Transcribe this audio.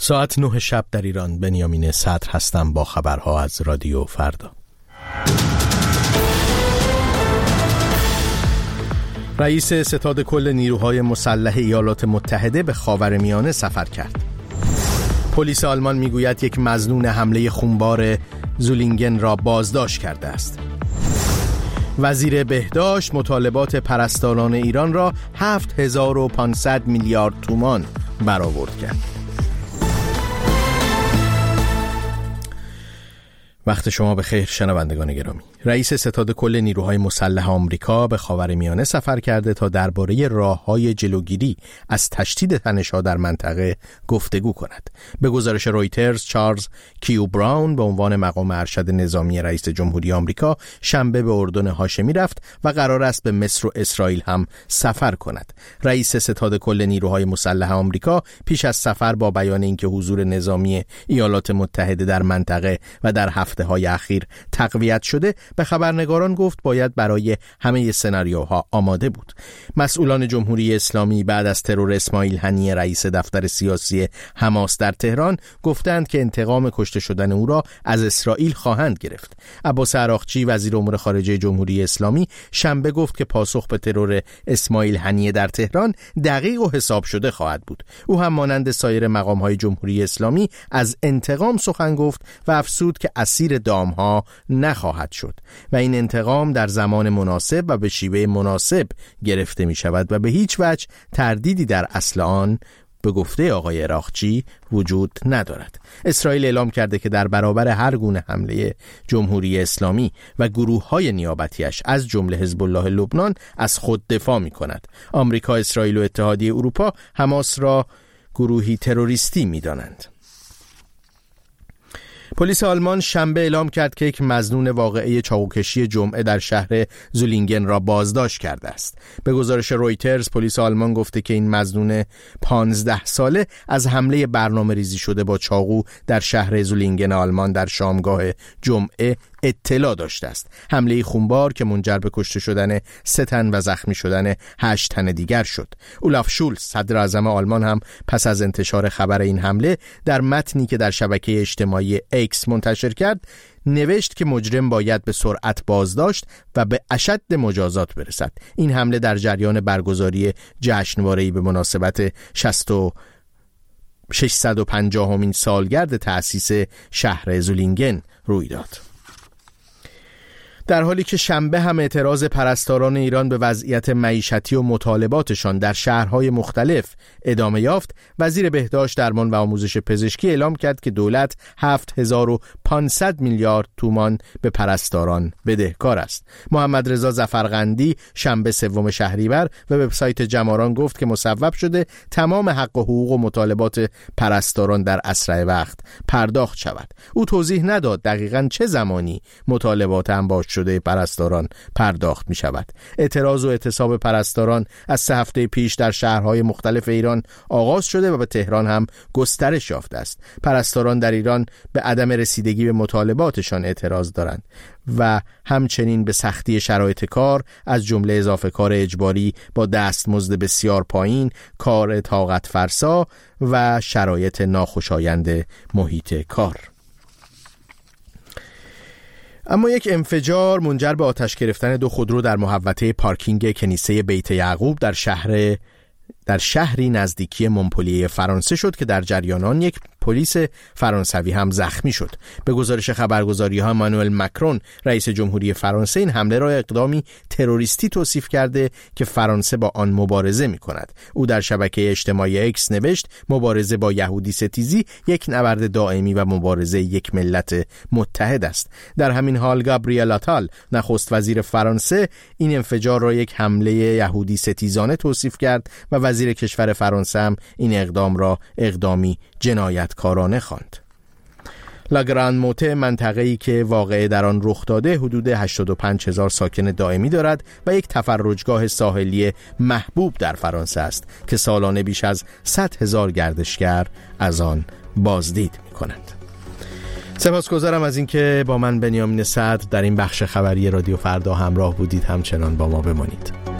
ساعت 9 شب در ایران. بنیامین صدر هستم با خبرها از رادیو فردا. رئیس ستاد کل نیروهای مسلح ایالات متحده به خاورمیانه سفر کرد. پلیس آلمان میگوید یک مظنون حمله خونبار زولینگن را بازداشت کرده است. وزیر بهداشت مطالبات پرستاران ایران را 7500 میلیارد تومان برآورد کرد. وقت شما بخیر شنوندگان گرامی. رئیس ستاد کل نیروهای مسلح آمریکا به خاورمیانه سفر کرده تا درباره راه‌های جلوگیری از تشدید تنش‌ها در منطقه گفتگو کند. به گزارش رویترز، چارلز کیو براون به عنوان مقام ارشد نظامی رئیس جمهوری آمریکا شنبه به اردن هاشمی رفت و قرار است به مصر و اسرائیل هم سفر کند. رئیس ستاد کل نیروهای مسلح آمریکا پیش از سفر با بیان اینکه حضور نظامی ایالات متحده در منطقه و در هفته‌های اخیر تقویت شده، به خبرنگاران گفت باید برای همه سناریوها آماده بود. مسئولان جمهوری اسلامی بعد از ترور اسماعیل هنیه رئیس دفتر سیاسی حماس در تهران گفتند که انتقام کشته شدن او را از اسرائیل خواهند گرفت. عباس عراقچی وزیر امور خارجه جمهوری اسلامی شنبه گفت که پاسخ به ترور اسماعیل هنیه در تهران دقیق و حساب شده خواهد بود. او هم مانند سایر مقام‌های جمهوری اسلامی از انتقام سخن گفت و افزود که اسیر دام‌ها نخواهد شد و این انتقام در زمان مناسب و به شیوه مناسب گرفته می شود و به هیچ وجه تردیدی در اصل آن به گفته آقای عراقچی وجود ندارد. اسرائیل اعلام کرده که در برابر هر گونه حمله جمهوری اسلامی و گروه‌های نیابتیش از جمله حزب الله لبنان از خود دفاع می کند. آمریکا، اسرائیل و اتحادیه اروپا حماس را گروهی تروریستی می دانند. پلیس آلمان شنبه اعلام کرد که یک مظنون واقعه چاقوکشی جمعه در شهر زولینگن را بازداشت کرده است. به گزارش رویترز، پلیس آلمان گفته که این مظنون 15 ساله از حمله برنامه ریزی شده با چاقو در شهر زولینگن آلمان در شامگاه جمعه اطلاع داشته است. حمله خونبار که منجر به کشته شدن 3 تن و زخمی شدن 8 تن دیگر شد. اولاف شولز صدر اعظم آلمان هم پس از انتشار خبر این حمله در متنی که در شبکه اجتماعی ایکس منتشر کرد نوشت که مجرم باید به سرعت بازداشت و به اشد مجازات برسد. این حمله در جریان برگزاری جشنواره‌ای به مناسبت 650مین سالگرد تأسیس شهر زولینگن روی داد. در حالی که شنبه هم اعتراض پرستاران ایران به وضعیت معیشتی و مطالباتشان در شهرهای مختلف ادامه یافت، وزیر بهداشت، درمان و آموزش پزشکی اعلام کرد که دولت 7500 میلیارد تومان به پرستاران بدهکار است. محمد رضا ظفرقندی شنبه 3 شهریور به وبسایت جماران گفت که مصوب شده تمام حق و حقوق و مطالبات پرستاران در اسرع وقت پرداخت شود. او توضیح نداد دقیقاً چه زمانی مطالبات انباشت شده پرستاران پرداخت می شود. اعتراض و اعتصاب پرستاران از 3 هفته پیش در شهرهای مختلف ایران آغاز شده و به تهران هم گسترش یافته است. پرستاران در ایران به عدم رسیدگی به مطالباتشان اعتراض دارند و همچنین به سختی شرایط کار از جمله اضافه کار اجباری با دستمزد بسیار پایین، کار طاقت فرسا و شرایط ناخوشایند محیط کار. اما یک انفجار منجر به آتش گرفتن 2 خودرو در محوطه پارکینگ کنیسه بیت یعقوب در شهری نزدیکی مونپلیه فرانسه شد که در جریان آن یک پلیس فرانسوی هم زخمی شد. به گزارش خبرگزاری‌ها امانوئل مکرون رئیس جمهوری فرانسه این حمله را اقدامی تروریستی توصیف کرده که فرانسه با آن مبارزه می‌کند. او در شبکه اجتماعی ایکس نوشت مبارزه با یهودی ستیزی یک نبرد دائمی و مبارزه یک ملت متحد است. در همین حال گابریل اتال نخست وزیر فرانسه این انفجار را یک حمله یهودی ستیزانه توصیف کرد و وزیر کشور فرانسه هم این اقدام را اقدامی جنایتکارانه خواند. لاگران موته، منطقه‌ای که واقعه در آن رخ داده، حدود 85,000 ساکن دائمی دارد و یک تفرجگاه ساحلی محبوب در فرانسه است که سالانه بیش از 100,000 گردشگر از آن بازدید می‌کنند. سپاسگزارم از اینکه با من بنیامین صدر در این بخش خبری رادیو فردا همراه بودید. همچنان با ما بمانید.